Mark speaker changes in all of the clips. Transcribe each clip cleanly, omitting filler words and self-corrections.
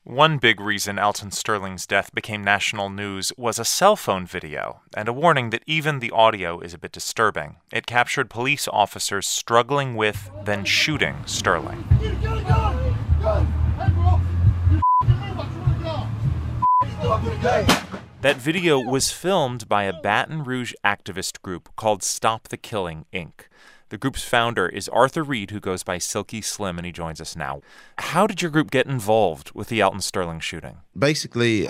Speaker 1: One big reason Alton Sterling's death became national news was a cell phone video, and a warning that even the audio is a bit disturbing. It captured police officers struggling with, then shooting Sterling. That video was filmed by a Baton Rouge activist group called Stop the Killing, Inc. The group's founder is Arthur Reed, who goes by Silky Slim, and he joins us now. How did your group get involved with the Alton Sterling shooting?
Speaker 2: Basically,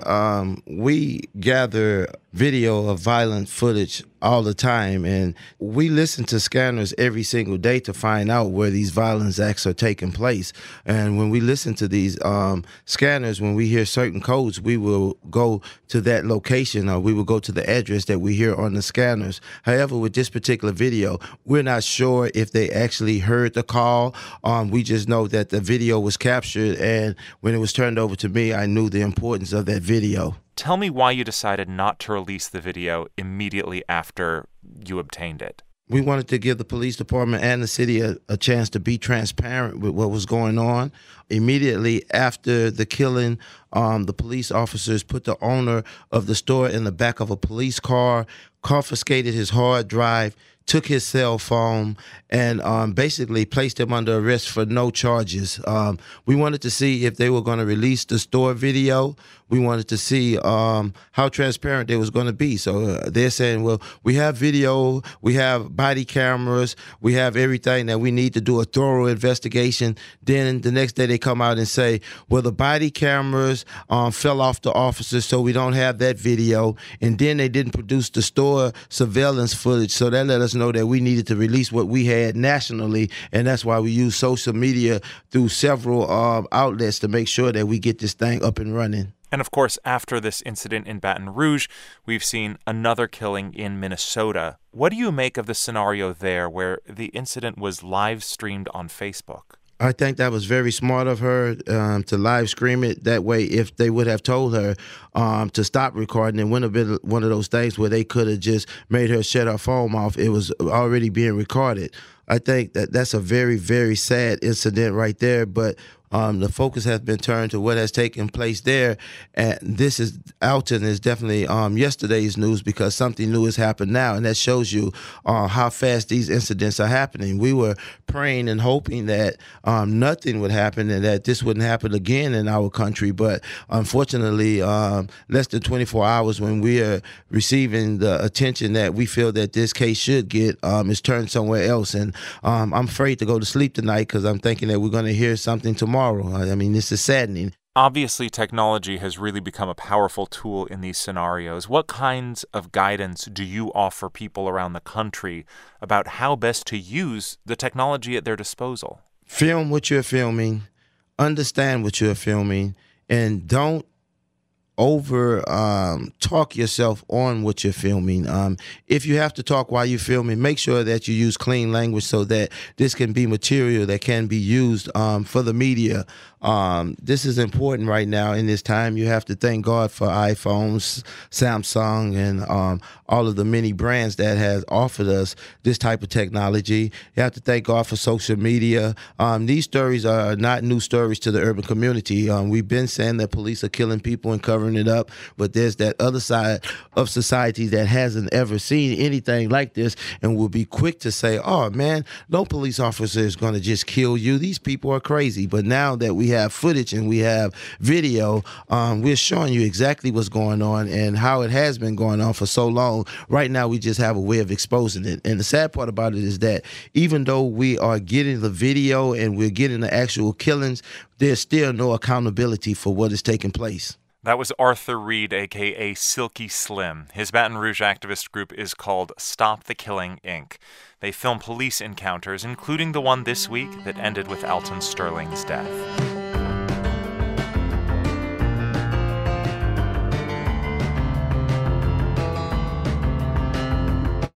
Speaker 2: we gather video of violent footage all the time, and we listen to scanners every single day to find out where these violence acts are taking place. And when we listen to these scanners, when we hear certain codes, we will go to that location, or we will go to the address that we hear on the scanners. However, with this particular video, we're not sure if they actually heard the call. We just know that the video was captured, and when it was turned over to me, I knew the importance of that video.
Speaker 1: Tell me why you decided not to release the video immediately after you obtained it.
Speaker 2: We wanted to give the police department and the city a chance to be transparent with what was going on. Immediately after the killing, the police officers put the owner of the store in the back of a police car, confiscated his hard drive, took his cell phone, and basically placed him under arrest for no charges. We wanted to see if they were going to release the store video. We wanted to see how transparent they was going to be. So they're saying, well, we have video, we have body cameras, we have everything that we need to do a thorough investigation. Then the next day they come out and say, well, the body cameras fell off the officers, so we don't have that video. And then they didn't produce the store surveillance footage. So that let us know that we needed to release what we had nationally. And that's why we use social media through several outlets to make sure that we get this thing up and running.
Speaker 1: And of course, after this incident in Baton Rouge, we've seen another killing in Minnesota. What do you make of the scenario there where the incident was live streamed on Facebook?
Speaker 2: I think that was very smart of her to live stream it. That way, if they would have told her to stop recording, it wouldn't have been one of those things where they could have just made her shut her phone off. It was already being recorded. I think that's a very, very sad incident right there, but the focus has been turned to what has taken place there. And Alton is definitely yesterday's news, because something new has happened now, and that shows you how fast these incidents are happening. We were praying and hoping that nothing would happen and that this wouldn't happen again in our country. But unfortunately, less than 24 hours when we are receiving the attention that we feel that this case should get, is turned somewhere else. And I'm afraid to go to sleep tonight because I'm thinking that we're going to hear something tomorrow. I mean, this is saddening.
Speaker 1: Obviously, technology has really become a powerful tool in these scenarios. What kinds of guidance do you offer people around the country about how best to use the technology at their disposal?
Speaker 2: Film what you're filming, understand what you're filming, and don't talk yourself on what you're filming. If you have to talk while you're filming, make sure that you use clean language so that this can be material that can be used for the media. This is important right now in this time. You have to thank God for iPhones, Samsung, and all of the many brands that has offered us this type of technology. You have to thank God for social media. These stories are not new stories to the urban community. We've been saying that police are killing people and covering it up, but there's that other side of society that hasn't ever seen anything like this and will be quick to say, oh man, no police officer is going to just kill you. These people are crazy. But now that we have footage and we have video, we're showing you exactly what's going on and how it has been going on for so long. Right now, we just have a way of exposing it. And the sad part about it is that even though we are getting the video and we're getting the actual killings, there's still no accountability for what is taking place.
Speaker 1: That was Arthur Reed, a.k.a. Silky Slim. His Baton Rouge activist group is called Stop the Killing, Inc. They film police encounters, including the one this week that ended with Alton Sterling's death.